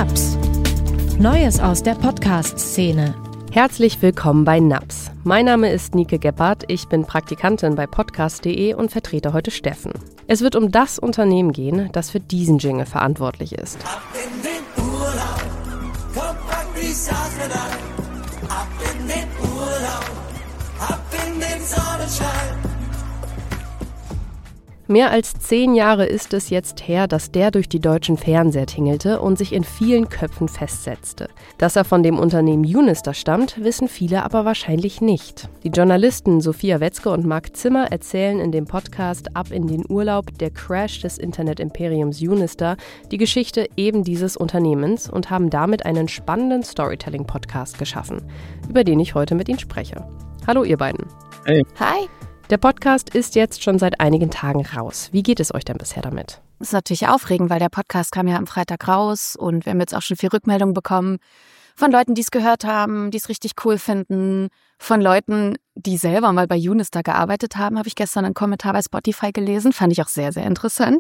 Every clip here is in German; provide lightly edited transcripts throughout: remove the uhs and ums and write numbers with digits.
Naps. Neues aus der Podcast-Szene. Herzlich willkommen bei Naps. Mein Name ist Nike Gebhardt, ich bin Praktikantin bei podcast.de und vertrete heute Steffen. Es wird um das Unternehmen gehen, das für diesen Jingle verantwortlich ist. Ab in den Urlaub, komm, pack die Sachen an. Ab in den Urlaub, ab in den Sonnenschein. Mehr als 10 Jahre ist es jetzt her, dass der durch die deutschen Fernseher tingelte und sich in vielen Köpfen festsetzte. Dass er von dem Unternehmen Unister stammt, wissen viele aber wahrscheinlich nicht. Die Journalisten Sophia Wetzke und Marc Zimmer erzählen in dem Podcast Ab in den Urlaub, der Crash des Internet-Imperiums Unister, die Geschichte eben dieses Unternehmens und haben damit einen spannenden Storytelling-Podcast geschaffen, über den ich heute mit Ihnen spreche. Hallo ihr beiden. Hey. Hi. Der Podcast ist jetzt schon seit einigen Tagen raus. Wie geht es euch denn bisher damit? Das ist natürlich aufregend, weil der Podcast kam ja am Freitag raus und wir haben jetzt auch schon viel Rückmeldung bekommen von Leuten, die es gehört haben, die es richtig cool finden, von Leuten, die selber mal bei Unister gearbeitet haben. Habe ich gestern einen Kommentar bei Spotify gelesen, fand ich auch sehr, sehr interessant.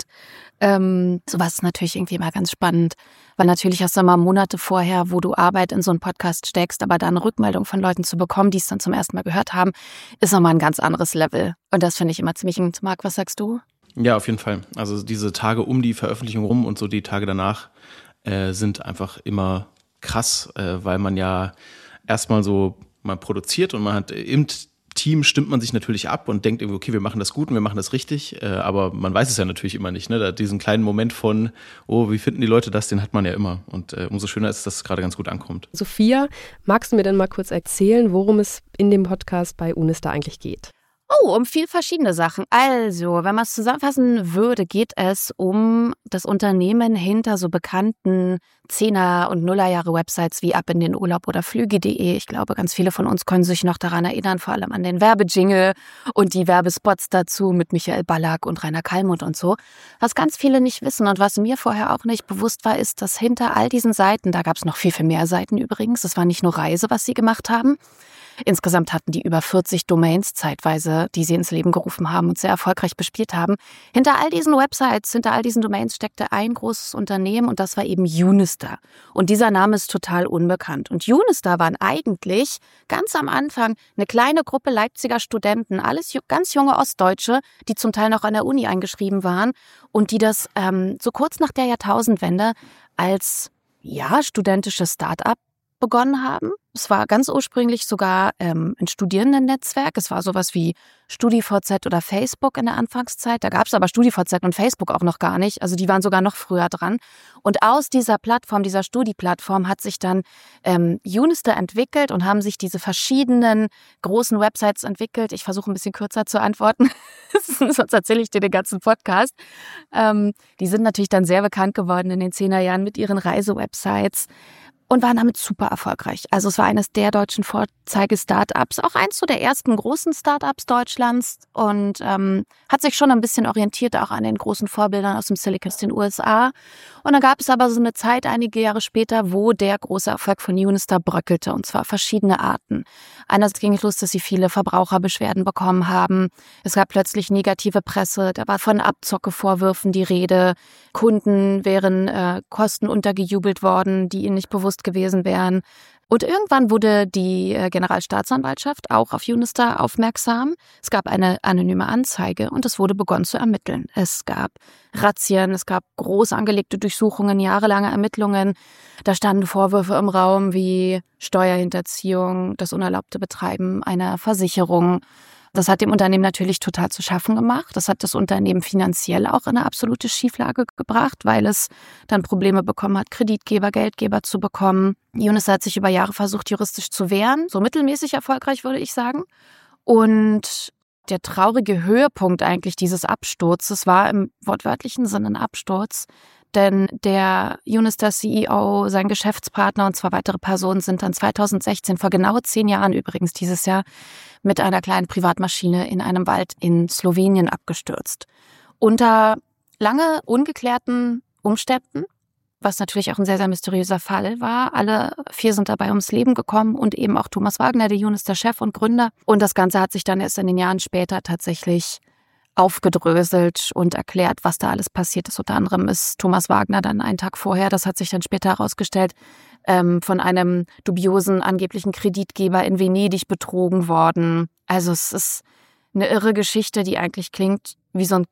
Sowas ist natürlich irgendwie mal ganz spannend, weil natürlich hast du immer Monate vorher, wo du Arbeit in so einen Podcast steckst, aber dann eine Rückmeldung von Leuten zu bekommen, die es dann zum ersten Mal gehört haben, ist nochmal ein ganz anderes Level. Und das finde ich immer ziemlich. Marc, was sagst du? Ja, auf jeden Fall. Also diese Tage um die Veröffentlichung rum und so die Tage danach sind einfach immer krass, weil man ja erstmal so mal produziert und man hat im Team stimmt man sich natürlich ab und denkt irgendwie, okay, wir machen das gut und wir machen das richtig, aber man weiß es ja natürlich immer nicht, ne? Diesen kleinen Moment von, oh, wie finden die Leute das, den hat man ja immer und umso schöner ist, dass es gerade ganz gut ankommt. Sophia, magst du mir denn mal kurz erzählen, worum es in dem Podcast bei Unister eigentlich geht? Oh, um viel verschiedene Sachen. Also, wenn man es zusammenfassen würde, geht es um das Unternehmen hinter so bekannten 10er- und Nullerjahre-Websites wie Ab in den Urlaub oder Flüge.de. Ich glaube, ganz viele von uns können sich noch daran erinnern, vor allem an den Werbejingle und die Werbespots dazu mit Michael Ballack und Rainer Kallmund und so. Was ganz viele nicht wissen und was mir vorher auch nicht bewusst war, ist, dass hinter all diesen Seiten, da gab es noch viel, viel mehr Seiten übrigens, das war nicht nur Reise, was sie gemacht haben. Insgesamt hatten die über 40 Domains zeitweise, die sie ins Leben gerufen haben und sehr erfolgreich bespielt haben. Hinter all diesen Websites, hinter all diesen Domains steckte ein großes Unternehmen und das war eben Unister. Und dieser Name ist total unbekannt. Und Unister waren eigentlich ganz am Anfang eine kleine Gruppe Leipziger Studenten, alles ganz junge Ostdeutsche, die zum Teil noch an der Uni eingeschrieben waren und die das so kurz nach der Jahrtausendwende als studentisches Start-up begonnen haben. Es war ganz ursprünglich sogar ein Studierendennetzwerk. Es war sowas wie StudiVZ oder Facebook in der Anfangszeit. Da gab es aber StudiVZ und Facebook auch noch gar nicht. Also die waren sogar noch früher dran. Und aus dieser Plattform, dieser Studi-Plattform hat sich dann Unister entwickelt und haben sich diese verschiedenen großen Websites entwickelt. Ich versuche ein bisschen kürzer zu antworten, sonst erzähle ich dir den ganzen Podcast. Die sind natürlich dann sehr bekannt geworden in den 10er Jahren mit ihren Reise-Websites. Und waren damit super erfolgreich. Also es war eines der deutschen Vorzeige-Startups, auch eins so der ersten großen Startups Deutschlands und hat sich schon ein bisschen orientiert auch an den großen Vorbildern aus dem Silicon Valley in den USA. Und dann gab es aber so eine Zeit, einige Jahre später, wo der große Erfolg von Unister bröckelte und zwar verschiedene Arten. Einerseits ging es los, dass sie viele Verbraucherbeschwerden bekommen haben. Es gab plötzlich negative Presse, da war von Abzocke-Vorwürfen die Rede. Kunden wären Kosten untergejubelt worden, die ihnen nicht bewusst gewesen wären. Und irgendwann wurde die Generalstaatsanwaltschaft auch auf Unister aufmerksam. Es gab eine anonyme Anzeige und es wurde begonnen zu ermitteln. Es gab Razzien, es gab groß angelegte Durchsuchungen, jahrelange Ermittlungen. Da standen Vorwürfe im Raum wie Steuerhinterziehung, das unerlaubte Betreiben einer Versicherung. Das hat dem Unternehmen natürlich total zu schaffen gemacht. Das hat das Unternehmen finanziell auch in eine absolute Schieflage gebracht, weil es dann Probleme bekommen hat, Kreditgeber, Geldgeber zu bekommen. Unister hat sich über Jahre versucht, juristisch zu wehren. So mittelmäßig erfolgreich, würde ich sagen. Und der traurige Höhepunkt eigentlich dieses Absturzes war im wortwörtlichen Sinne ein Absturz. Denn der Unister-CEO, sein Geschäftspartner und 2 weitere Personen sind dann 2016, vor genau 10 Jahren übrigens dieses Jahr, mit einer kleinen Privatmaschine in einem Wald in Slowenien abgestürzt. Unter lange ungeklärten Umständen, was natürlich auch ein sehr, sehr mysteriöser Fall war. Alle 4 sind dabei ums Leben gekommen und eben auch Thomas Wagner, der Unister-Chef und Gründer. Und das Ganze hat sich dann erst in den Jahren später tatsächlich aufgedröselt und erklärt, was da alles passiert ist. Unter anderem ist Thomas Wagner dann einen Tag vorher, das hat sich dann später herausgestellt, von einem dubiosen angeblichen Kreditgeber in Venedig betrogen worden. Also es ist eine irre Geschichte, die eigentlich klingt wie so ein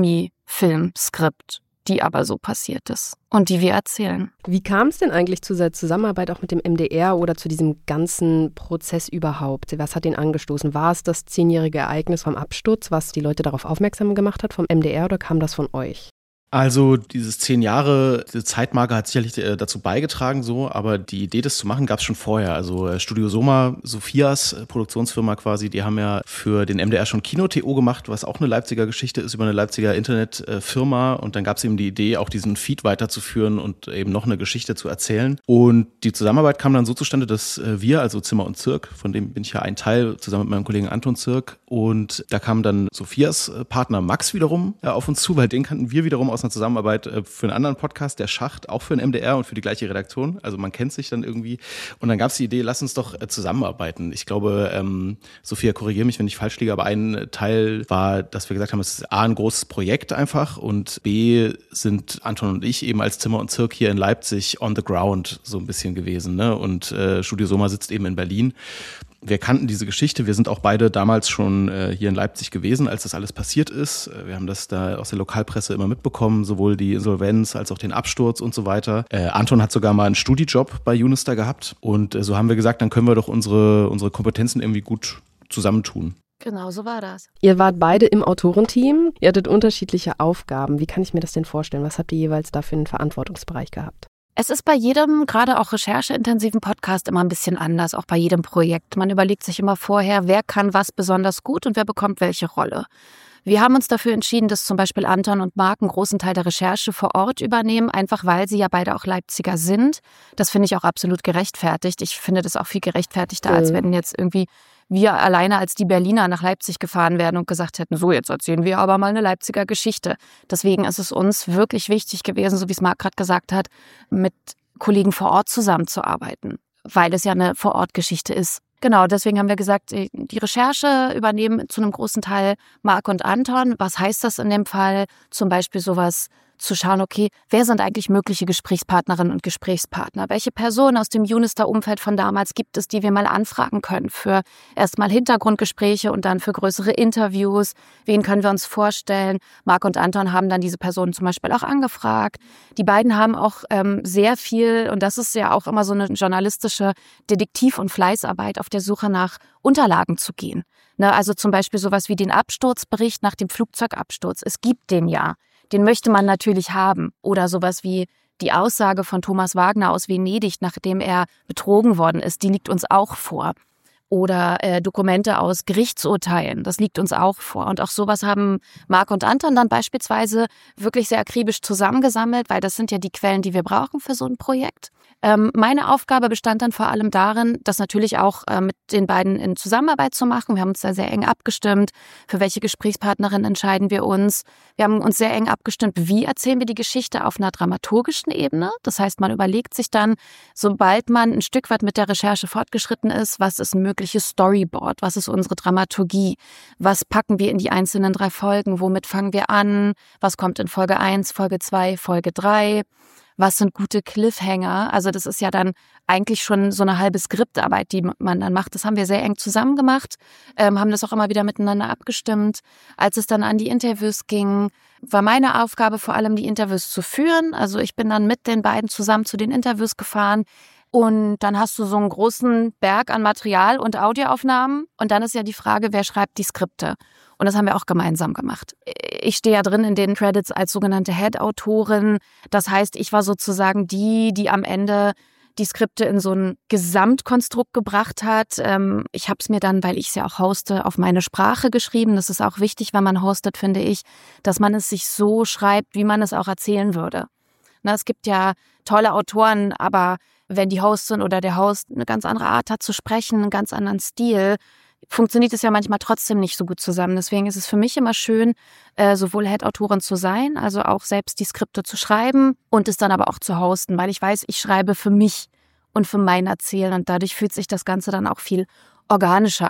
Krimi-Film-Skript, die aber so passiert ist und die wir erzählen. Wie kam es denn eigentlich zu dieser Zusammenarbeit auch mit dem MDR oder zu diesem ganzen Prozess überhaupt? Was hat den angestoßen? War es das 10-jährige Ereignis vom Absturz, was die Leute darauf aufmerksam gemacht hat vom MDR, oder kam das von euch? Also dieses 10 Jahre, diese Zeitmarke hat sicherlich dazu beigetragen, so, aber die Idee, das zu machen, gab es schon vorher. Also Studio Soma, Sophias Produktionsfirma quasi, die haben ja für den MDR schon Kino.to gemacht, was auch eine Leipziger Geschichte ist, über eine Leipziger Internetfirma. Und dann gab es eben die Idee, auch diesen Feed weiterzuführen und eben noch eine Geschichte zu erzählen. Und die Zusammenarbeit kam dann so zustande, dass wir, also Zimmer und Zirk, von dem bin ich ja ein Teil, zusammen mit meinem Kollegen Anton Zirk, und da kam dann Sophias Partner Max wiederum auf uns zu, weil den kannten wir wiederum aus einer Zusammenarbeit für einen anderen Podcast, der Schacht, auch für den MDR und für die gleiche Redaktion. Also man kennt sich dann irgendwie. Und dann gab es die Idee, lass uns doch zusammenarbeiten. Ich glaube, Sophia, korrigiere mich, wenn ich falsch liege, aber ein Teil war, dass wir gesagt haben, es ist A, ein großes Projekt einfach, und B, sind Anton und ich eben als Zimmer und Zirk hier in Leipzig on the ground so ein bisschen gewesen, ne? Und Studio Soma sitzt eben in Berlin. Wir kannten diese Geschichte. Wir sind auch beide damals schon hier in Leipzig gewesen, als das alles passiert ist. Wir haben das da aus der Lokalpresse immer mitbekommen, sowohl die Insolvenz als auch den Absturz und so weiter. Anton hat sogar mal einen Studijob bei Unistar gehabt. Und so haben wir gesagt, dann können wir doch unsere Kompetenzen irgendwie gut zusammentun. Genau, so war das. Ihr wart beide im Autorenteam. Ihr hattet unterschiedliche Aufgaben. Wie kann ich mir das denn vorstellen? Was habt ihr jeweils da für einen Verantwortungsbereich gehabt? Es ist bei jedem, gerade auch rechercheintensiven Podcast, immer ein bisschen anders, auch bei jedem Projekt. Man überlegt sich immer vorher, wer kann was besonders gut und wer bekommt welche Rolle. Wir haben uns dafür entschieden, dass zum Beispiel Anton und Marc einen großen Teil der Recherche vor Ort übernehmen, einfach weil sie ja beide auch Leipziger sind. Das finde ich auch absolut gerechtfertigt. Ich finde das auch viel gerechtfertigter, als wenn jetzt irgendwie wir alleine als die Berliner nach Leipzig gefahren wären und gesagt hätten, so, jetzt erzählen wir aber mal eine Leipziger Geschichte. Deswegen ist es uns wirklich wichtig gewesen, so wie es Marc gerade gesagt hat, mit Kollegen vor Ort zusammenzuarbeiten, weil es ja eine Vor-Ort-Geschichte ist. Genau, deswegen haben wir gesagt, die Recherche übernehmen zu einem großen Teil Marc und Anton. Was heißt das in dem Fall? Zum Beispiel sowas zu schauen, okay, wer sind eigentlich mögliche Gesprächspartnerinnen und Gesprächspartner? Welche Personen aus dem Unistar-Umfeld von damals gibt es, die wir mal anfragen können für erstmal Hintergrundgespräche und dann für größere Interviews? Wen können wir uns vorstellen? Marc und Anton haben dann diese Personen zum Beispiel auch angefragt. Die beiden haben auch sehr viel, und das ist ja auch immer so eine journalistische Detektiv- und Fleißarbeit, auf der Suche nach Unterlagen zu gehen. Ne, also zum Beispiel sowas wie den Absturzbericht nach dem Flugzeugabsturz. Es gibt den ja. Den möchte man natürlich haben. Oder sowas wie die Aussage von Thomas Wagner aus Venedig, nachdem er betrogen worden ist, die liegt uns auch vor. Oder Dokumente aus Gerichtsurteilen, das liegt uns auch vor. Und auch sowas haben Marc und Anton dann beispielsweise wirklich sehr akribisch zusammengesammelt, weil das sind ja die Quellen, die wir brauchen für so ein Projekt. Meine Aufgabe bestand dann vor allem darin, das natürlich auch mit den beiden in Zusammenarbeit zu machen. Wir haben uns da sehr eng abgestimmt. Für welche Gesprächspartnerin entscheiden wir uns? Wir haben uns sehr eng abgestimmt, wie erzählen wir die Geschichte auf einer dramaturgischen Ebene. Das heißt, man überlegt sich dann, sobald man ein Stück weit mit der Recherche fortgeschritten ist, was ist ein mögliches Storyboard? Was ist unsere Dramaturgie? Was packen wir in die einzelnen 3 Folgen? Womit fangen wir an? Was kommt in Folge 1, Folge 2, Folge 3? Was sind gute Cliffhanger? Also das ist ja dann eigentlich schon so eine halbe Skriptarbeit, die man dann macht. Das haben wir sehr eng zusammen gemacht, haben das auch immer wieder miteinander abgestimmt. Als es dann an die Interviews ging, war meine Aufgabe vor allem, die Interviews zu führen. Also ich bin dann mit den beiden zusammen zu den Interviews gefahren. Und dann hast du so einen großen Berg an Material und Audioaufnahmen. Und dann ist ja die Frage, wer schreibt die Skripte? Und das haben wir auch gemeinsam gemacht. Ich stehe ja drin in den Credits als sogenannte Head-Autorin. Das heißt, ich war sozusagen die am Ende die Skripte in so ein Gesamtkonstrukt gebracht hat. Ich habe es mir dann, weil ich es ja auch hoste, auf meine Sprache geschrieben. Das ist auch wichtig, wenn man hostet, finde ich, dass man es sich so schreibt, wie man es auch erzählen würde. Na, es gibt ja tolle Autoren, aber wenn die Hostin oder der Host eine ganz andere Art hat zu sprechen, einen ganz anderen Stil, funktioniert es ja manchmal trotzdem nicht so gut zusammen. Deswegen ist es für mich immer schön, sowohl Head-Autorin zu sein, also auch selbst die Skripte zu schreiben und es dann aber auch zu hosten, weil ich weiß, ich schreibe für mich und für mein Erzählen und dadurch fühlt sich das Ganze dann auch viel organischer an.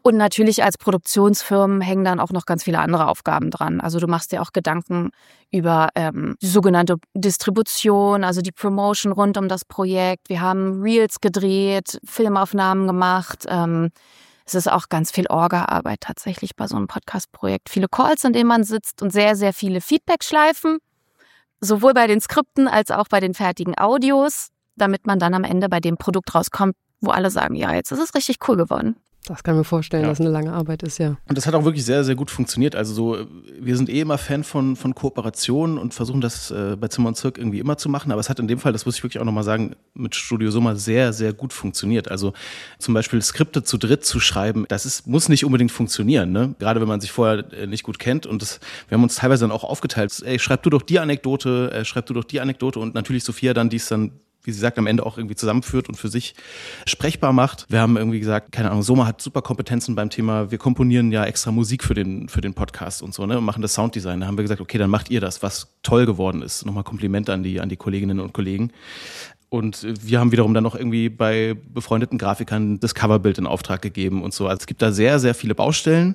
Und natürlich als Produktionsfirmen hängen dann auch noch ganz viele andere Aufgaben dran. Also du machst dir auch Gedanken über die sogenannte Distribution, also die Promotion rund um das Projekt. Wir haben Reels gedreht, Filmaufnahmen gemacht. Es ist auch ganz viel Orga-Arbeit tatsächlich bei so einem Podcast-Projekt. Viele Calls, in denen man sitzt und sehr, sehr viele Feedback-Schleifen. Sowohl bei den Skripten als auch bei den fertigen Audios, damit man dann am Ende bei dem Produkt rauskommt, wo alle sagen, ja, jetzt ist es richtig cool geworden. Das kann ich mir vorstellen, dass eine lange Arbeit ist, ja. Und das hat auch wirklich sehr, sehr gut funktioniert. Also so, wir sind immer Fan von Kooperationen und versuchen das bei Zimmer und Zirk irgendwie immer zu machen. Aber es hat in dem Fall, das muss ich wirklich auch nochmal sagen, mit Studio Soma sehr, sehr gut funktioniert. Also zum Beispiel Skripte zu dritt zu schreiben, muss nicht unbedingt funktionieren, ne? Gerade wenn man sich vorher nicht gut kennt. Und wir haben uns teilweise dann auch aufgeteilt. Ey, schreib du doch die Anekdote, und natürlich Sophia dann, die es dann, wie sie sagt, am Ende auch irgendwie zusammenführt und für sich sprechbar macht. Wir haben irgendwie gesagt, keine Ahnung, Soma hat super Kompetenzen beim Thema, wir komponieren ja extra Musik für den Podcast und so, ne, und machen das Sounddesign. Da haben wir gesagt, okay, dann macht ihr das, was toll geworden ist. Nochmal Kompliment an die Kolleginnen und Kollegen. Und wir haben wiederum dann noch irgendwie bei befreundeten Grafikern das Coverbild in Auftrag gegeben und so. Also es gibt da sehr, sehr viele Baustellen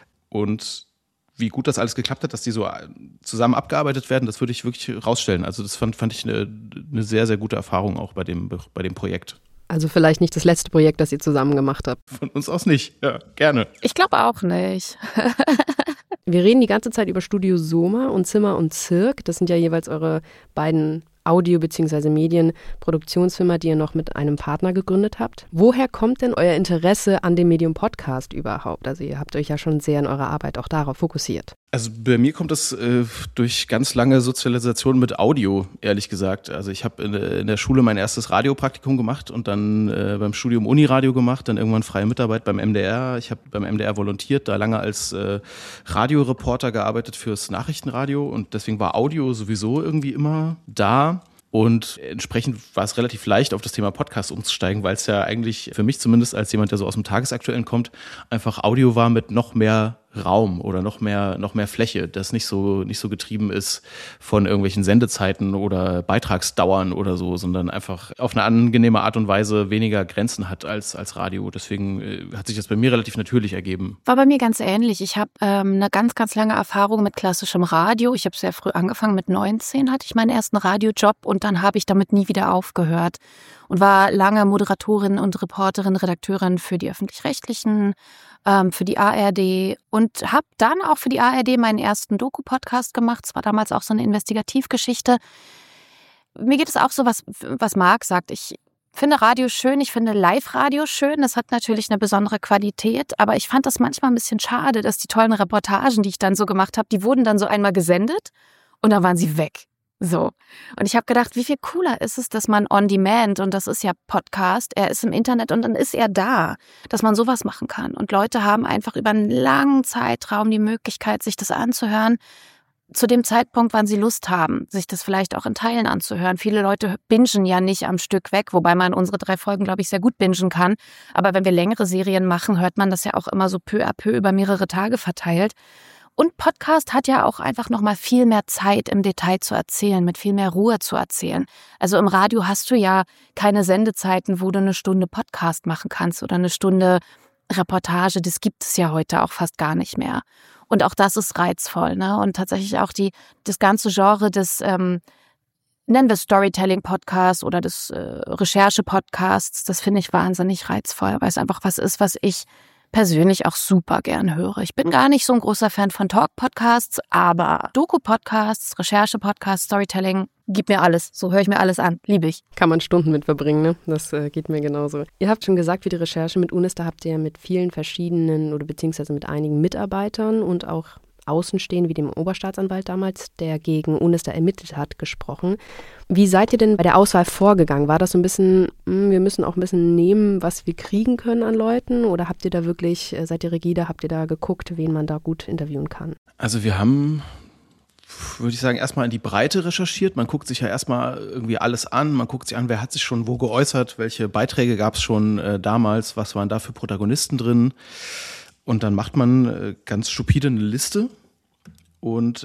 und wie gut das alles geklappt hat, dass die so zusammen abgearbeitet werden, das würde ich wirklich rausstellen. Also das fand ich eine sehr, sehr gute Erfahrung auch bei dem Projekt. Also vielleicht nicht das letzte Projekt, das ihr zusammen gemacht habt. Von uns aus nicht, ja, gerne. Ich glaube auch nicht. Wir reden die ganze Zeit über Studio Soma und Zimmer und Zirk. Das sind ja jeweils eure beiden Audio- bzw. Medienproduktionsfirma, die ihr noch mit einem Partner gegründet habt. Woher kommt denn euer Interesse an dem Medium Podcast überhaupt? Also ihr habt euch ja schon sehr in eurer Arbeit auch darauf fokussiert. Also bei mir kommt das durch ganz lange Sozialisation mit Audio, ehrlich gesagt. Also ich habe in der Schule mein erstes Radiopraktikum gemacht und dann beim Studium Uniradio gemacht, dann irgendwann freie Mitarbeit beim MDR. Ich habe beim MDR volontiert, da lange als Radioreporter gearbeitet fürs Nachrichtenradio und deswegen war Audio sowieso irgendwie immer da. Und entsprechend war es relativ leicht, auf das Thema Podcast umzusteigen, weil es ja eigentlich für mich zumindest als jemand, der so aus dem Tagesaktuellen kommt, einfach Audio war mit noch mehr Raum oder noch mehr Fläche, das nicht so getrieben ist von irgendwelchen Sendezeiten oder Beitragsdauern oder so, sondern einfach auf eine angenehme Art und Weise weniger Grenzen hat als Radio. Deswegen hat sich das bei mir relativ natürlich ergeben. War bei mir ganz ähnlich. Ich habe eine ganz, ganz lange Erfahrung mit klassischem Radio. Ich habe sehr früh angefangen, mit 19 hatte ich meinen ersten Radiojob und dann habe ich damit nie wieder aufgehört und war lange Moderatorin und Reporterin, Redakteurin für die Öffentlich-Rechtlichen, für die ARD und habe dann auch für die ARD meinen ersten Doku-Podcast gemacht. Es war damals auch so eine Investigativgeschichte. Mir geht es auch so, was Marc sagt. Ich finde Radio schön, ich finde Live-Radio schön. Das hat natürlich eine besondere Qualität, aber ich fand das manchmal ein bisschen schade, dass die tollen Reportagen, die ich dann so gemacht habe, die wurden dann so einmal gesendet und dann waren sie weg. So. Und ich habe gedacht, wie viel cooler ist es, dass man on demand, und das ist ja Podcast, er ist im Internet und dann ist er da, dass man sowas machen kann. Und Leute haben einfach über einen langen Zeitraum die Möglichkeit, sich das anzuhören, zu dem Zeitpunkt, wann sie Lust haben, sich das vielleicht auch in Teilen anzuhören. Viele Leute bingen ja nicht am Stück weg, wobei man unsere 3 Folgen, glaube ich, sehr gut bingen kann. Aber wenn wir längere Serien machen, hört man das ja auch immer so peu à peu über mehrere Tage verteilt. Und Podcast hat ja auch einfach noch mal viel mehr Zeit im Detail zu erzählen, mit viel mehr Ruhe zu erzählen. Also im Radio hast du ja keine Sendezeiten, wo du eine Stunde Podcast machen kannst oder eine Stunde Reportage. Das gibt es ja heute auch fast gar nicht mehr. Und auch das ist reizvoll, ne? Und tatsächlich auch das ganze Genre des, nennen wir Storytelling-Podcasts oder des Recherche-Podcasts, das finde ich wahnsinnig reizvoll, weil es einfach was ist, was ich persönlich auch super gern höre. Ich bin gar nicht so ein großer Fan von Talk-Podcasts, aber Doku-Podcasts, Recherche-Podcasts, Storytelling, gib mir alles. So höre ich mir alles an. Liebe ich. Kann man Stunden mit verbringen, ne? Das geht mir genauso. Ihr habt schon gesagt, für die Recherche mit UNISTA habt ihr mit vielen verschiedenen oder beziehungsweise mit einigen Mitarbeitern und auch Außenstehenden, wie dem Oberstaatsanwalt damals, der gegen UNISTA ermittelt hat, gesprochen. Wie seid ihr denn bei der Auswahl vorgegangen? War das so ein bisschen, wir müssen auch ein bisschen nehmen, was wir kriegen können an Leuten? Oder habt ihr da wirklich, seid ihr rigide, habt ihr da geguckt, wen man da gut interviewen kann? Also wir haben, würde ich sagen, erstmal in die Breite recherchiert. Man guckt sich ja erstmal irgendwie alles an. Man guckt sich an, wer hat sich schon wo geäußert, welche Beiträge gab es schon damals, was waren da für Protagonisten drin. Und dann macht man ganz stupide eine Liste und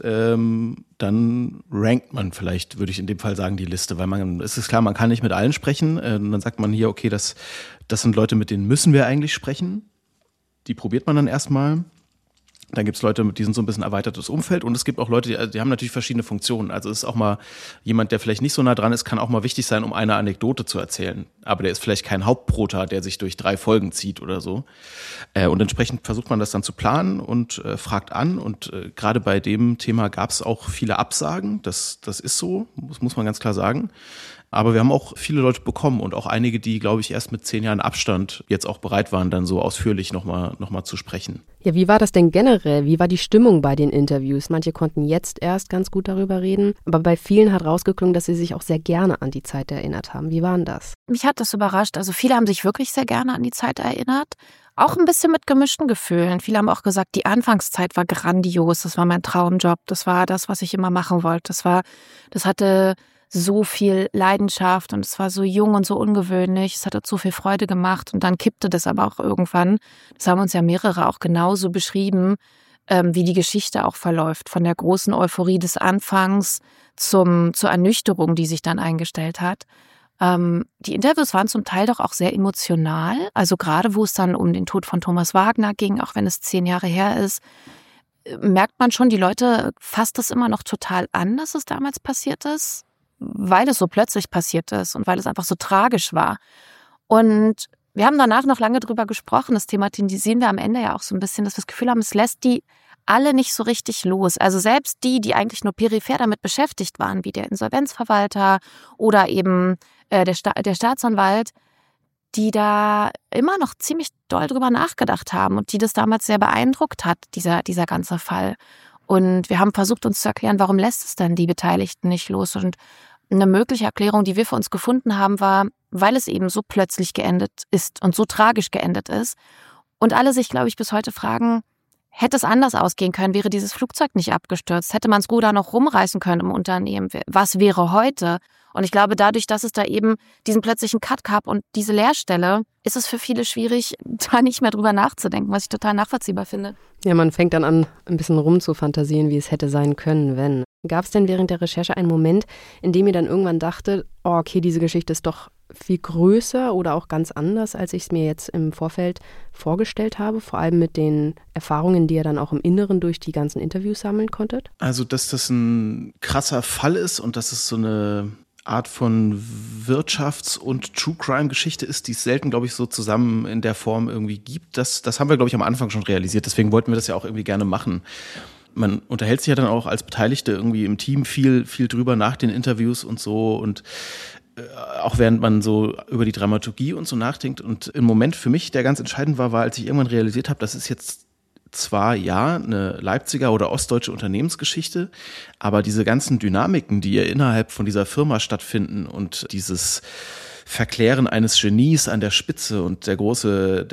dann rankt man vielleicht, würde ich in dem Fall sagen, die Liste, weil es ist klar, man kann nicht mit allen sprechen. Und dann sagt man hier, okay, das sind Leute, mit denen müssen wir eigentlich sprechen. Die probiert man dann erstmal. Dann gibt es Leute, die sind so ein bisschen erweitertes Umfeld und es gibt auch Leute, die haben natürlich verschiedene Funktionen. Also es ist auch mal jemand, der vielleicht nicht so nah dran ist, kann auch mal wichtig sein, um eine Anekdote zu erzählen. Aber der ist vielleicht kein Hauptprota, der sich durch 3 Folgen zieht oder so. Und entsprechend versucht man das dann zu planen und fragt an. Und gerade bei dem Thema gab es auch viele Absagen. Das ist so, das muss man ganz klar sagen. Aber wir haben auch viele Leute bekommen und auch einige, die, glaube ich, erst mit 10 Jahren Abstand jetzt auch bereit waren, dann so ausführlich noch mal zu sprechen. Ja, wie war das denn generell? Wie war die Stimmung bei den Interviews? Manche konnten jetzt erst ganz gut darüber reden, aber bei vielen hat rausgeklungen, dass sie sich auch sehr gerne an die Zeit erinnert haben. Wie war denn das? Mich hat das überrascht. Also viele haben sich wirklich sehr gerne an die Zeit erinnert. Auch ein bisschen mit gemischten Gefühlen. Viele haben auch gesagt, die Anfangszeit war grandios. Das war mein Traumjob. Das war das, was ich immer machen wollte. Das hatte so viel Leidenschaft und es war so jung und so ungewöhnlich. Es hat uns so viel Freude gemacht und dann kippte das aber auch irgendwann. Das haben uns ja mehrere auch genauso beschrieben, wie die Geschichte auch verläuft. Von der großen Euphorie des Anfangs zur Ernüchterung, die sich dann eingestellt hat. Die Interviews waren zum Teil doch auch sehr emotional. Also gerade wo es dann um den Tod von Thomas Wagner ging, auch wenn es 10 Jahre her ist, merkt man schon, die Leute fasst das immer noch total an, dass es damals passiert ist, weil es so plötzlich passiert ist und weil es einfach so tragisch war. Und wir haben danach noch lange drüber gesprochen, das thematisieren wir am Ende ja auch so ein bisschen, dass wir das Gefühl haben, es lässt die alle nicht so richtig los. Also selbst die eigentlich nur peripher damit beschäftigt waren, wie der Insolvenzverwalter oder eben der Staatsanwalt, die da immer noch ziemlich doll drüber nachgedacht haben und die das damals sehr beeindruckt hat, dieser ganze Fall. Und wir haben versucht, uns zu erklären, warum lässt es denn die Beteiligten nicht los? Und eine mögliche Erklärung, die wir für uns gefunden haben, war, weil es eben so plötzlich geendet ist und so tragisch geendet ist. Und alle sich, glaube ich, bis heute fragen, hätte es anders ausgehen können, wäre dieses Flugzeug nicht abgestürzt, hätte man das Ruder noch rumreißen können im Unternehmen, was wäre heute? Und ich glaube, dadurch, dass es da eben diesen plötzlichen Cut gab und diese Leerstelle, ist es für viele schwierig, da nicht mehr drüber nachzudenken, was ich total nachvollziehbar finde. Ja, man fängt dann an, ein bisschen rumzufantasieren, wie es hätte sein können, wenn. Gab es denn während der Recherche einen Moment, in dem ihr dann irgendwann dachtet, oh, okay, diese Geschichte ist doch viel größer oder auch ganz anders, als ich es mir jetzt im Vorfeld vorgestellt habe, vor allem mit den Erfahrungen, die ihr dann auch im Inneren durch die ganzen Interviews sammeln konntet? Also, dass das ein krasser Fall ist und dass es so eine Art von Wirtschafts- und True-Crime-Geschichte ist, die es selten, glaube ich, so zusammen in der Form irgendwie gibt. Das haben wir, glaube ich, am Anfang schon realisiert. Deswegen wollten wir das ja auch irgendwie gerne machen. Man unterhält sich ja dann auch als Beteiligte irgendwie im Team viel drüber nach den Interviews und so und auch während man so über die Dramaturgie und so nachdenkt. Und ein Moment für mich, der ganz entscheidend war, als ich irgendwann realisiert habe, das ist jetzt zwar ja eine Leipziger oder ostdeutsche Unternehmensgeschichte, aber diese ganzen Dynamiken, die ja innerhalb von dieser Firma stattfinden und dieses Verklären eines Genies an der Spitze und der große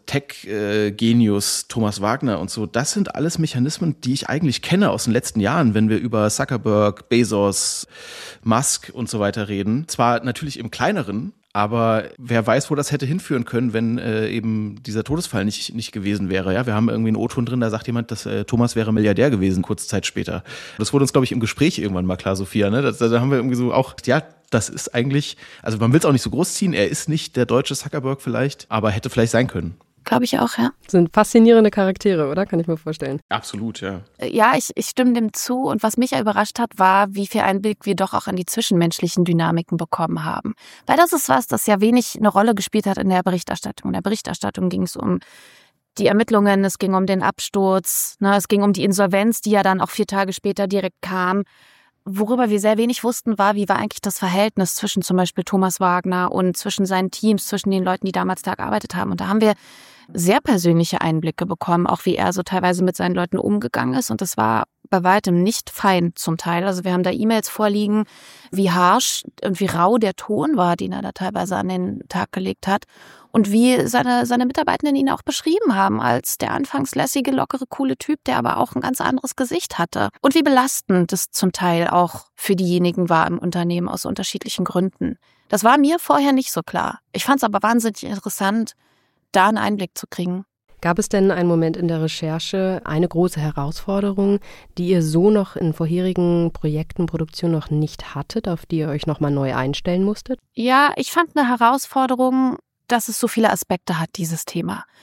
Tech-Genius Thomas Wagner und so, das sind alles Mechanismen, die ich eigentlich kenne aus den letzten Jahren, wenn wir über Zuckerberg, Bezos, Musk und so weiter reden. Zwar natürlich im Kleineren, aber wer weiß, wo das hätte hinführen können, wenn eben dieser Todesfall nicht gewesen wäre. Ja, wir haben irgendwie einen O-Ton drin, da sagt jemand, dass Thomas wäre Milliardär gewesen, kurze Zeit später. Das wurde uns, glaube ich, im Gespräch irgendwann mal klar, Sophia. Ne? Da haben wir irgendwie so auch, ja, das ist eigentlich, also man will es auch nicht so groß ziehen, er ist nicht der deutsche Zuckerberg vielleicht, aber hätte vielleicht sein können. Glaube ich auch, ja. Sind faszinierende Charaktere, oder? Kann ich mir vorstellen. Absolut, ja. Ja, ich stimme dem zu. Und was mich ja überrascht hat, war, wie viel Einblick wir doch auch in die zwischenmenschlichen Dynamiken bekommen haben. Weil das ist was, das ja wenig eine Rolle gespielt hat in der Berichterstattung. In der Berichterstattung ging es um die Ermittlungen, es ging um den Absturz, es ging um die Insolvenz, die ja dann auch 4 Tage später direkt kam. Worüber wir sehr wenig wussten, war, wie war eigentlich das Verhältnis zwischen zum Beispiel Thomas Wagner und zwischen seinen Teams, zwischen den Leuten, die damals da gearbeitet haben. Und da haben wir sehr persönliche Einblicke bekommen, auch wie er so teilweise mit seinen Leuten umgegangen ist. Und das war bei weitem nicht fein zum Teil. Also wir haben da E-Mails vorliegen, wie harsch und wie rau der Ton war, den er da teilweise an den Tag gelegt hat. Und wie seine Mitarbeitenden ihn auch beschrieben haben als der anfangs lässige, lockere, coole Typ, der aber auch ein ganz anderes Gesicht hatte. Und wie belastend das zum Teil auch für diejenigen war im Unternehmen aus unterschiedlichen Gründen. Das war mir vorher nicht so klar. Ich fand es aber wahnsinnig interessant, da einen Einblick zu kriegen. Gab es denn einen Moment in der Recherche, eine große Herausforderung, die ihr so noch in vorherigen Projekten, Produktionen noch nicht hattet, auf die ihr euch nochmal neu einstellen musstet? Ja, ich fand eine Herausforderung, dass es so viele Aspekte hat, dieses Thema.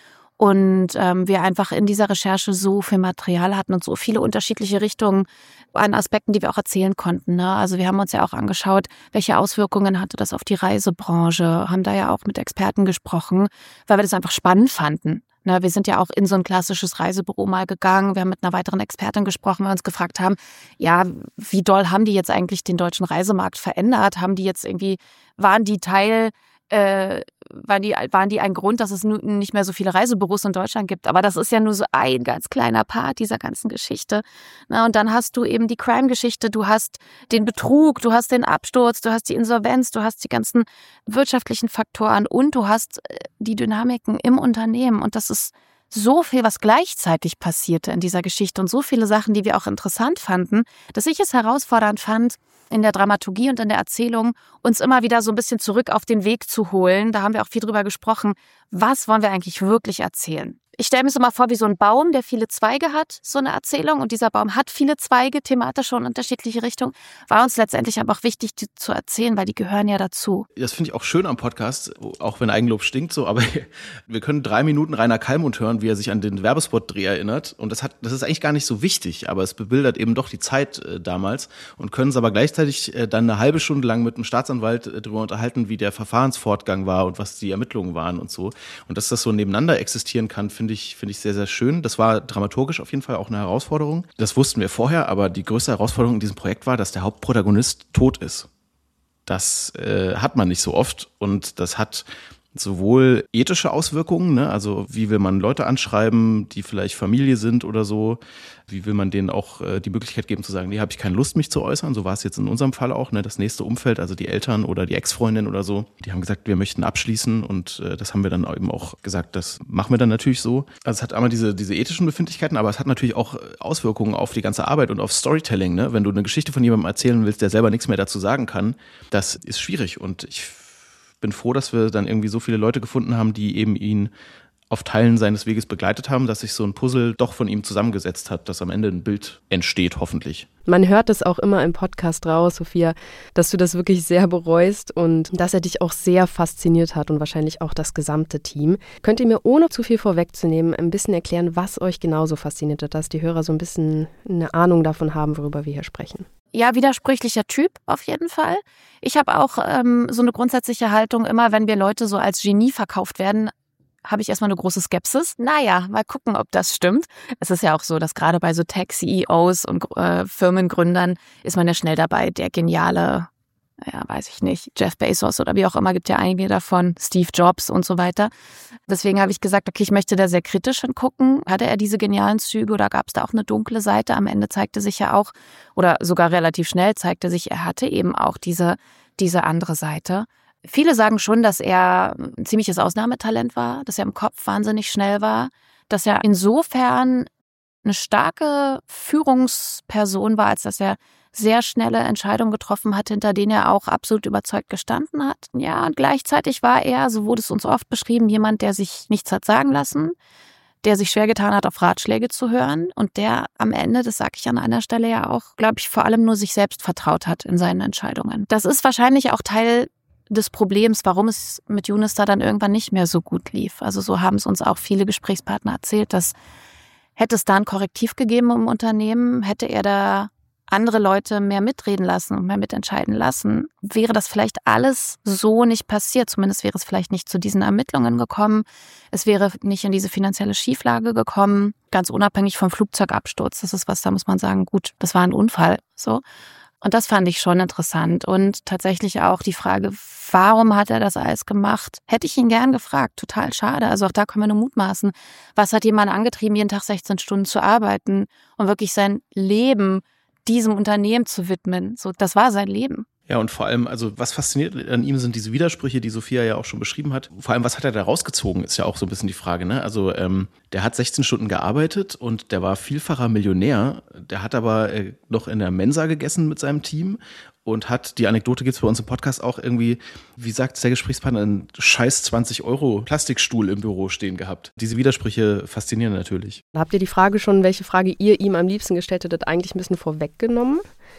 Und wir einfach in dieser Recherche so viel Material hatten und so viele unterschiedliche Richtungen an Aspekten, die wir auch erzählen konnten. Ne? Also wir haben uns ja auch angeschaut, welche Auswirkungen hatte das auf die Reisebranche, haben da ja auch mit Experten gesprochen, weil wir das einfach spannend fanden. Ne? Wir sind ja auch in so ein klassisches Reisebüro mal gegangen, wir haben mit einer weiteren Expertin gesprochen, weil wir uns gefragt haben, ja, wie doll haben die jetzt eigentlich den deutschen Reisemarkt verändert? Haben die jetzt irgendwie, waren die ein Grund, dass es nun nicht mehr so viele Reisebüros in Deutschland gibt. Aber das ist ja nur so ein ganz kleiner Part dieser ganzen Geschichte. Na, und dann hast du eben die Crime-Geschichte, du hast den Betrug, du hast den Absturz, du hast die Insolvenz, du hast die ganzen wirtschaftlichen Faktoren und du hast die Dynamiken im Unternehmen. Und das ist so viel, was gleichzeitig passierte in dieser Geschichte und so viele Sachen, die wir auch interessant fanden, dass ich es herausfordernd fand, in der Dramaturgie und in der Erzählung uns immer wieder so ein bisschen zurück auf den Weg zu holen. Da haben wir auch viel drüber gesprochen. Was wollen wir eigentlich wirklich erzählen? Ich stelle mir so mal vor, wie so ein Baum, der viele Zweige hat, so eine Erzählung. Und dieser Baum hat viele Zweige, thematisch in unterschiedliche Richtungen. War uns letztendlich aber auch wichtig, die zu erzählen, weil die gehören ja dazu. Das finde ich auch schön am Podcast, auch wenn Eigenlob stinkt so. Aber wir können 3 Minuten Rainer Kallmund hören, wie er sich an den Werbespot-Dreh erinnert. Und das ist eigentlich gar nicht so wichtig, aber es bebildert eben doch die Zeit damals. Und können es aber gleichzeitig dann eine halbe Stunde lang mit einem Staatsanwalt darüber unterhalten, wie der Verfahrensfortgang war und was die Ermittlungen waren und so. Und dass das so nebeneinander existieren kann, finde ich sehr, sehr schön. Das war dramaturgisch auf jeden Fall auch eine Herausforderung. Das wussten wir vorher, aber die größte Herausforderung in diesem Projekt war, dass der Hauptprotagonist tot ist. Das hat man nicht so oft und das hat sowohl ethische Auswirkungen, ne? Also wie will man Leute anschreiben, die vielleicht Familie sind oder so, wie will man denen auch die Möglichkeit geben zu sagen, nee, habe ich keine Lust, mich zu äußern. So war es jetzt in unserem Fall auch, ne? Das nächste Umfeld, also die Eltern oder die Ex-Freundin oder so, die haben gesagt, wir möchten abschließen und das haben wir dann eben auch gesagt, das machen wir dann natürlich so. Also es hat einmal diese ethischen Befindlichkeiten, aber es hat natürlich auch Auswirkungen auf die ganze Arbeit und auf Storytelling, ne? Wenn du eine Geschichte von jemandem erzählen willst, der selber nichts mehr dazu sagen kann, das ist schwierig und ich bin froh, dass wir dann irgendwie so viele Leute gefunden haben, die eben ihn auf Teilen seines Weges begleitet haben, dass sich so ein Puzzle doch von ihm zusammengesetzt hat, dass am Ende ein Bild entsteht, hoffentlich. Man hört es auch immer im Podcast raus, Sophia, dass du das wirklich sehr bereust und dass er dich auch sehr fasziniert hat und wahrscheinlich auch das gesamte Team. Könnt ihr mir, ohne zu viel vorwegzunehmen, ein bisschen erklären, was euch genauso fasziniert hat, dass die Hörer so ein bisschen eine Ahnung davon haben, worüber wir hier sprechen? Ja, widersprüchlicher Typ auf jeden Fall. Ich habe auch so eine grundsätzliche Haltung, immer wenn wir Leute so als Genie verkauft werden, habe ich erstmal eine große Skepsis. Naja, mal gucken, ob das stimmt. Es ist ja auch so, dass gerade bei so Tech-CEOs und Firmengründern ist man ja schnell dabei, der geniale, ja, weiß ich nicht, Jeff Bezos oder wie auch immer, gibt ja einige davon, Steve Jobs und so weiter. Deswegen habe ich gesagt, okay, ich möchte da sehr kritisch hingucken. Hatte er diese genialen Züge oder gab es da auch eine dunkle Seite? Am Ende zeigte sich ja auch, oder sogar relativ schnell zeigte sich, er hatte eben auch diese andere Seite. Viele sagen schon, dass er ein ziemliches Ausnahmetalent war, dass er im Kopf wahnsinnig schnell war, dass er insofern eine starke Führungsperson war, als dass er sehr schnelle Entscheidungen getroffen hat, hinter denen er auch absolut überzeugt gestanden hat. Ja, und gleichzeitig war er, so wurde es uns oft beschrieben, jemand, der sich nichts hat sagen lassen, der sich schwer getan hat, auf Ratschläge zu hören und der am Ende, das sage ich an einer Stelle ja auch, glaube ich, vor allem nur sich selbst vertraut hat in seinen Entscheidungen. Das ist wahrscheinlich auch Teil des Problems, warum es mit Unister dann irgendwann nicht mehr so gut lief. Also so haben es uns auch viele Gesprächspartner erzählt, dass hätte es da ein Korrektiv gegeben im Unternehmen, hätte er da andere Leute mehr mitreden lassen und mehr mitentscheiden lassen, wäre das vielleicht alles so nicht passiert. Zumindest wäre es vielleicht nicht zu diesen Ermittlungen gekommen. Es wäre nicht in diese finanzielle Schieflage gekommen, ganz unabhängig vom Flugzeugabsturz. Das ist was, da muss man sagen, gut, das war ein Unfall, so. Und das fand ich schon interessant. Und tatsächlich auch die Frage, warum hat er das alles gemacht? Hätte ich ihn gern gefragt. Total schade. Also auch da können wir nur mutmaßen. Was hat jemand angetrieben, jeden Tag 16 Stunden zu arbeiten und wirklich sein Leben diesem Unternehmen zu widmen? So, das war sein Leben. Ja, und vor allem, also was fasziniert an ihm sind diese Widersprüche, die Sophia ja auch schon beschrieben hat. Vor allem, was hat er da rausgezogen, ist ja auch so ein bisschen die Frage, ne? Also der hat 16 Stunden gearbeitet und der war vielfacher Millionär. Der hat aber noch in der Mensa gegessen mit seinem Team und hat, die Anekdote gibt's bei uns im Podcast auch irgendwie, wie sagt der Gesprächspartner, einen scheiß 20 € Plastikstuhl im Büro stehen gehabt. Diese Widersprüche faszinieren natürlich. Habt ihr die Frage schon, welche Frage ihr ihm am liebsten gestellt hättet, eigentlich ein bisschen vorweggenommen?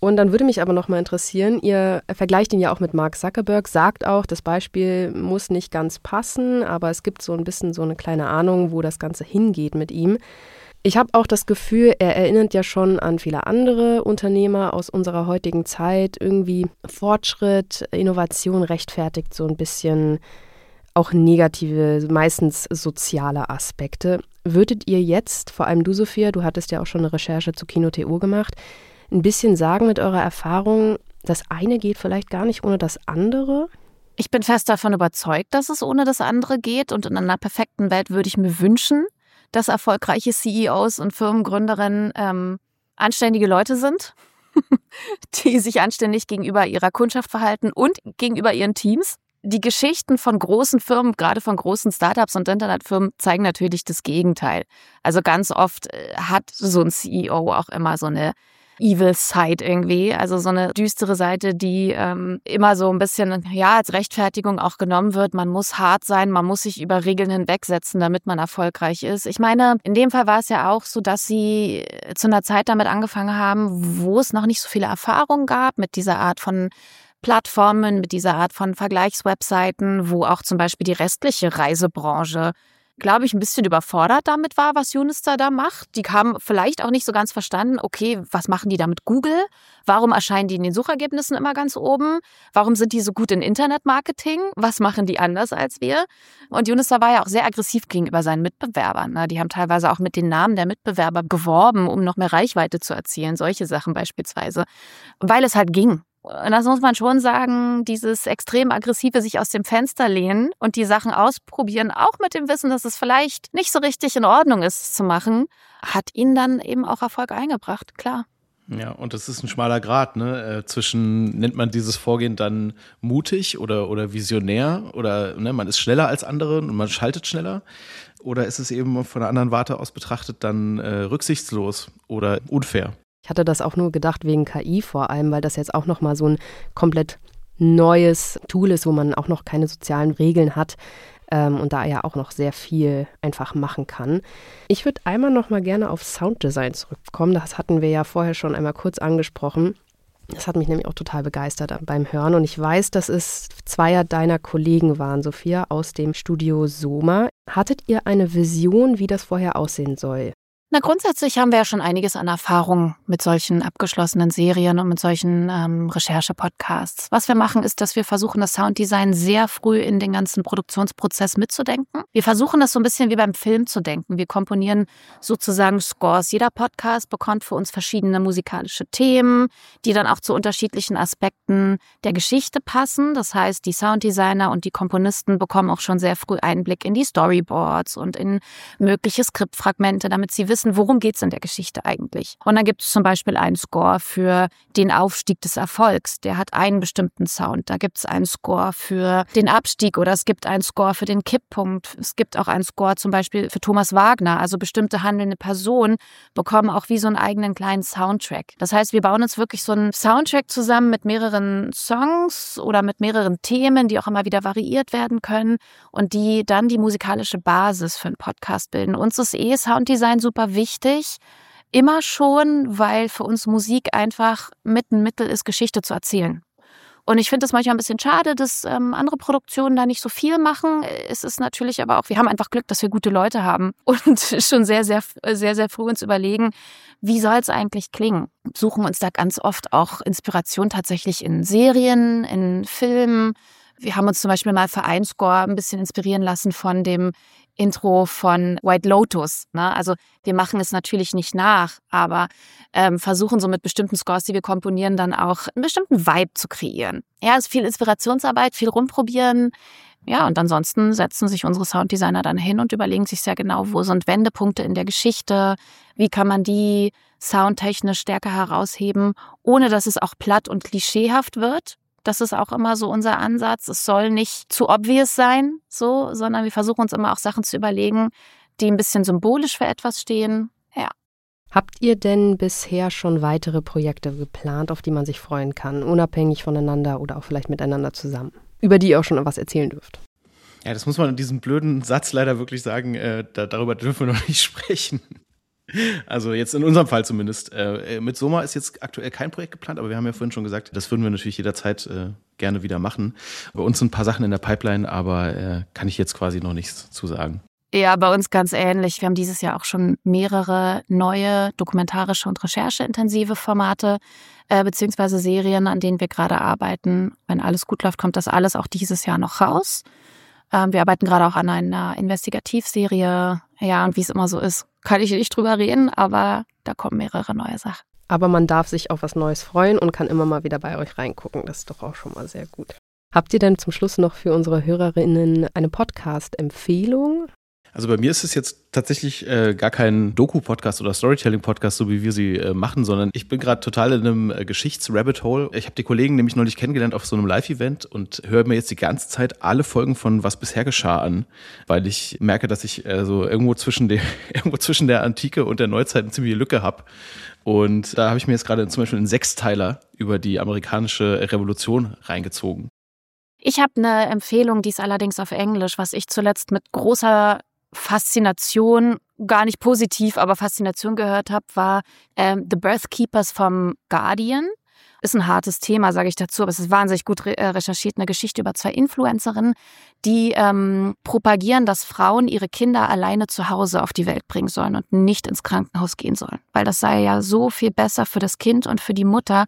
Und dann würde mich aber noch mal interessieren, ihr vergleicht ihn ja auch mit Mark Zuckerberg, sagt auch, das Beispiel muss nicht ganz passen, aber es gibt so ein bisschen so eine kleine Ahnung, wo das Ganze hingeht mit ihm. Ich habe auch das Gefühl, er erinnert ja schon an viele andere Unternehmer aus unserer heutigen Zeit. Irgendwie Fortschritt, Innovation rechtfertigt so ein bisschen auch negative, meistens soziale Aspekte. Würdet ihr jetzt, vor allem du, Sophia, du hattest ja auch schon eine Recherche zu Kino.to gemacht, ein bisschen sagen mit eurer Erfahrung, das eine geht vielleicht gar nicht ohne das andere? Ich bin fest davon überzeugt, dass es ohne das andere geht. Und in einer perfekten Welt würde ich mir wünschen, dass erfolgreiche CEOs und Firmengründerinnen anständige Leute sind, die sich anständig gegenüber ihrer Kundschaft verhalten und gegenüber ihren Teams. Die Geschichten von großen Firmen, gerade von großen Startups und Internetfirmen, zeigen natürlich das Gegenteil. Also ganz oft hat so ein CEO auch immer so eine Evil Side irgendwie, also so eine düstere Seite, die immer so ein bisschen als Rechtfertigung auch genommen wird. Man muss hart sein, man muss sich über Regeln hinwegsetzen, damit man erfolgreich ist. Ich meine, in dem Fall war es ja auch so, dass sie zu einer Zeit damit angefangen haben, wo es noch nicht so viele Erfahrungen gab mit dieser Art von Plattformen, mit dieser Art von Vergleichswebseiten, wo auch zum Beispiel die restliche Reisebranche, glaube ich, ein bisschen überfordert damit war, was Unista da macht. Die haben vielleicht auch nicht so ganz verstanden, okay, was machen die da mit Google? Warum erscheinen die in den Suchergebnissen immer ganz oben? Warum sind die so gut in Internetmarketing? Was machen die anders als wir? Und Unista war ja auch sehr aggressiv gegenüber seinen Mitbewerbern. Die haben teilweise auch mit den Namen der Mitbewerber geworben, um noch mehr Reichweite zu erzielen. Solche Sachen beispielsweise. Weil es halt ging. Und das muss man schon sagen, dieses extrem aggressive sich aus dem Fenster lehnen und die Sachen ausprobieren, auch mit dem Wissen, dass es vielleicht nicht so richtig in Ordnung ist zu machen, hat ihnen dann eben auch Erfolg eingebracht, klar. Ja, und das ist ein schmaler Grat, ne? Nennt man dieses Vorgehen dann mutig oder visionär oder man ist schneller als andere und man schaltet schneller? Oder ist es eben von einer anderen Warte aus betrachtet dann rücksichtslos oder unfair? Ich hatte das auch nur gedacht wegen KI vor allem, weil das jetzt auch nochmal so ein komplett neues Tool ist, wo man auch noch keine sozialen Regeln hat und da ja auch noch sehr viel einfach machen kann. Ich würde einmal nochmal gerne auf Sounddesign zurückkommen. Das hatten wir ja vorher schon einmal kurz angesprochen. Das hat mich nämlich auch total begeistert beim Hören. Und ich weiß, dass es 2 deiner Kollegen waren, Sophia, aus dem Studio Soma. Hattet ihr eine Vision, wie das vorher aussehen soll? Na, grundsätzlich haben wir ja schon einiges an Erfahrung mit solchen abgeschlossenen Serien und mit solchen Recherche-Podcasts. Was wir machen, ist, dass wir versuchen, das Sounddesign sehr früh in den ganzen Produktionsprozess mitzudenken. Wir versuchen, das so ein bisschen wie beim Film zu denken. Wir komponieren sozusagen Scores. Jeder Podcast bekommt für uns verschiedene musikalische Themen, die dann auch zu unterschiedlichen Aspekten der Geschichte passen. Das heißt, die Sounddesigner und die Komponisten bekommen auch schon sehr früh Einblick in die Storyboards und in mögliche Skriptfragmente, damit sie wissen, worum geht es in der Geschichte eigentlich. Und dann gibt es zum Beispiel einen Score für den Aufstieg des Erfolgs. Der hat einen bestimmten Sound. Da gibt es einen Score für den Abstieg oder es gibt einen Score für den Kipppunkt. Es gibt auch einen Score zum Beispiel für Thomas Wagner. Also bestimmte handelnde Personen bekommen auch wie so einen eigenen kleinen Soundtrack. Das heißt, wir bauen uns wirklich so einen Soundtrack zusammen mit mehreren Songs oder mit mehreren Themen, die auch immer wieder variiert werden können und die dann die musikalische Basis für einen Podcast bilden. Uns ist Sounddesign super wichtig, immer schon, weil für uns Musik einfach mit ein Mittel ist, Geschichte zu erzählen. Und ich finde es manchmal ein bisschen schade, dass andere Produktionen da nicht so viel machen. Es ist natürlich aber auch, wir haben einfach Glück, dass wir gute Leute haben und schon sehr, sehr, sehr, sehr früh uns überlegen, wie soll es eigentlich klingen? Suchen uns da ganz oft auch Inspiration tatsächlich in Serien, in Filmen. Wir haben uns zum Beispiel mal für einen Score ein bisschen inspirieren lassen von dem Intro von White Lotus. Ne? Also wir machen es natürlich nicht nach, aber versuchen so mit bestimmten Scores, die wir komponieren, dann auch einen bestimmten Vibe zu kreieren. Ja, es ist viel Inspirationsarbeit, viel rumprobieren. Ja, und ansonsten setzen sich unsere Sounddesigner dann hin und überlegen sich sehr genau, wo sind Wendepunkte in der Geschichte, wie kann man die soundtechnisch stärker herausheben, ohne dass es auch platt und klischeehaft wird. Das ist auch immer so unser Ansatz. Es soll nicht zu obvious sein, so, sondern wir versuchen uns immer auch Sachen zu überlegen, die ein bisschen symbolisch für etwas stehen. Ja. Habt ihr denn bisher schon weitere Projekte geplant, auf die man sich freuen kann, unabhängig voneinander oder auch vielleicht miteinander zusammen, über die ihr auch schon was erzählen dürft? Ja, das muss man in diesem blöden Satz leider wirklich sagen, darüber dürfen wir noch nicht sprechen. Also jetzt in unserem Fall zumindest. Mit Soma ist jetzt aktuell kein Projekt geplant, aber wir haben ja vorhin schon gesagt, das würden wir natürlich jederzeit gerne wieder machen. Bei uns sind ein paar Sachen in der Pipeline, aber kann ich jetzt quasi noch nichts zu sagen. Ja, bei uns ganz ähnlich. Wir haben dieses Jahr auch schon mehrere neue dokumentarische und rechercheintensive Formate beziehungsweise Serien, an denen wir gerade arbeiten. Wenn alles gut läuft, kommt das alles auch dieses Jahr noch raus. Wir arbeiten gerade auch an einer Investigativserie. Ja, und wie es immer so ist, kann ich nicht drüber reden, aber da kommen mehrere neue Sachen. Aber man darf sich auf was Neues freuen und kann immer mal wieder bei euch reingucken. Das ist doch auch schon mal sehr gut. Habt ihr denn zum Schluss noch für unsere HörerInnen eine Podcast-Empfehlung? Also bei mir ist es jetzt tatsächlich gar kein Doku-Podcast oder Storytelling-Podcast, so wie wir sie machen, sondern ich bin gerade total in einem Geschichts-Rabbit-Hole. Ich habe die Kollegen nämlich neulich kennengelernt auf so einem Live-Event und höre mir jetzt die ganze Zeit alle Folgen von Was bisher geschah an, weil ich merke, dass ich so irgendwo zwischen der Antike und der Neuzeit eine ziemliche Lücke habe. Und da habe ich mir jetzt gerade zum Beispiel einen Sechsteiler über die amerikanische Revolution reingezogen. Ich habe eine Empfehlung, die ist allerdings auf Englisch, was ich zuletzt mit großer Faszination, gar nicht positiv, aber Faszination gehört habe, war The Birth Keepers vom Guardian. Ist ein hartes Thema, sage ich dazu, aber es ist wahnsinnig gut recherchiert. Eine Geschichte über 2 Influencerinnen, die propagieren, dass Frauen ihre Kinder alleine zu Hause auf die Welt bringen sollen und nicht ins Krankenhaus gehen sollen. Weil das sei ja so viel besser für das Kind und für die Mutter.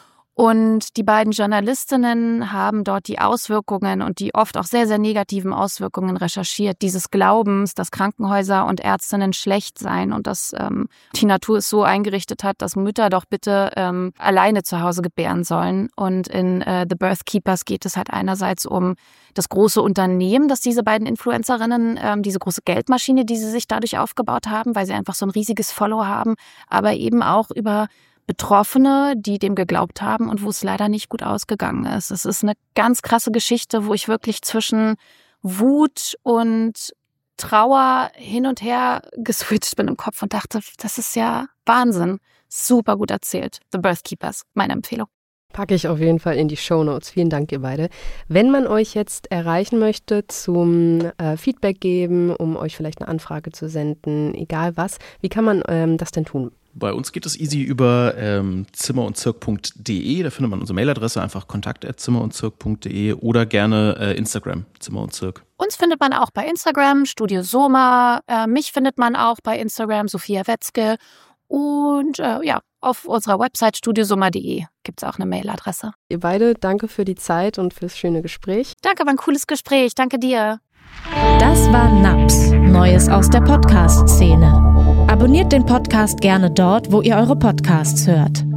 Und die beiden Journalistinnen haben dort die Auswirkungen und die oft auch sehr, sehr negativen Auswirkungen recherchiert, dieses Glaubens, dass Krankenhäuser und Ärztinnen schlecht seien und dass die Natur es so eingerichtet hat, dass Mütter doch bitte alleine zu Hause gebären sollen. Und in The Birth Keepers geht es halt einerseits um das große Unternehmen, das diese beiden Influencerinnen, diese große Geldmaschine, die sie sich dadurch aufgebaut haben, weil sie einfach so ein riesiges Follow haben, aber eben auch über Betroffene, die dem geglaubt haben und wo es leider nicht gut ausgegangen ist. Es ist eine ganz krasse Geschichte, wo ich wirklich zwischen Wut und Trauer hin und her geswitcht bin im Kopf und dachte, das ist ja Wahnsinn. Super gut erzählt. The Birth Keepers, meine Empfehlung. Packe ich auf jeden Fall in die Shownotes. Vielen Dank, ihr beide. Wenn man euch jetzt erreichen möchte zum Feedback geben, um euch vielleicht eine Anfrage zu senden, egal was, wie kann man das denn tun? Bei uns geht es easy über zimmerundzirk.de, da findet man unsere Mailadresse, einfach kontakt@zimmerundzirk.de oder gerne Instagram, Zimmer und Zirk. Uns findet man auch bei Instagram, Studio Soma, mich findet man auch bei Instagram, Sophia Wetzke und auf unserer Website studiosoma.de gibt es auch eine Mailadresse. Ihr beide, danke für die Zeit und fürs schöne Gespräch. Danke, war ein cooles Gespräch, danke dir. Das war NAPS, Neues aus der Podcast-Szene. Abonniert den Podcast gerne dort, wo ihr eure Podcasts hört.